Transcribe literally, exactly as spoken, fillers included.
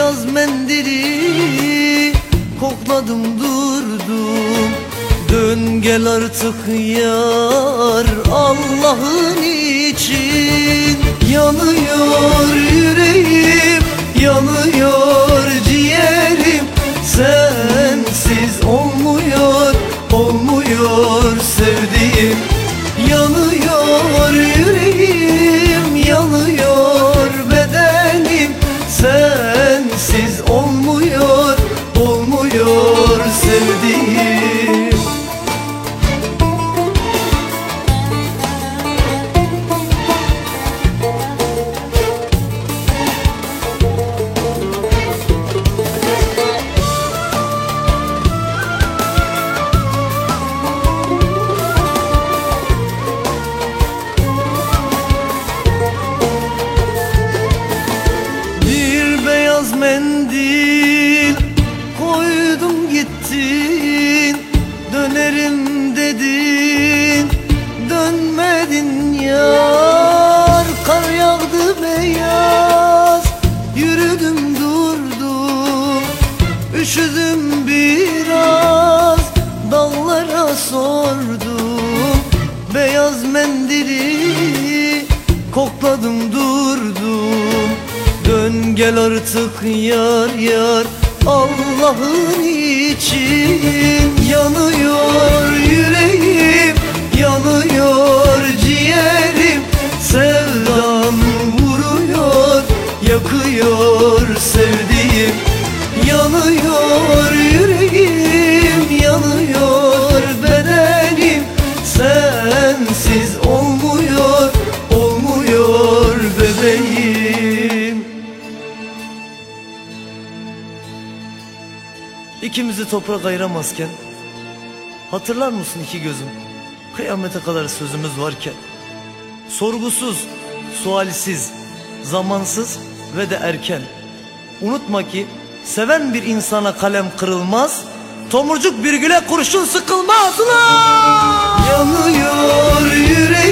beyaz mendili kokladım durdum. Dön gel artık yar Allah'ın için. Yanıyor yüreğim, yanıyor ciğerim, sensiz olmuyor, olmuyor sevdiğim. Yanıyor yüreğim, yanıyor bedenim, sensiz olmuyor, olmuyor sevdiğim. Mendil koydum gittin, dönerim dedin, dönmedin yar. Kar yağdı beyaz, yürüdüm durdum, üşüdüm biraz, dağlara sordum. Beyaz mendili kokladım durdum. Dön gel artık yar yar Allah'ın için. Yanıyor yüreğim, yanıyor ciğerim, sevdam vuruyor, yakıyor sevdiğim. Yanıyor yüreğim, yanıyor bedenim, sensiz olmuyor, olmuyor bebeğim. İkimizi toprak ayıramazken hatırlar mısın iki gözüm? Kıyamete kadar sözümüz varken, sorgusuz, sualsiz, zamansız ve de erken. Unutma ki seven bir insana kalem kırılmaz, tomurcuk bir güle kurşun sıkılmaz. Yanıyor yüreğim,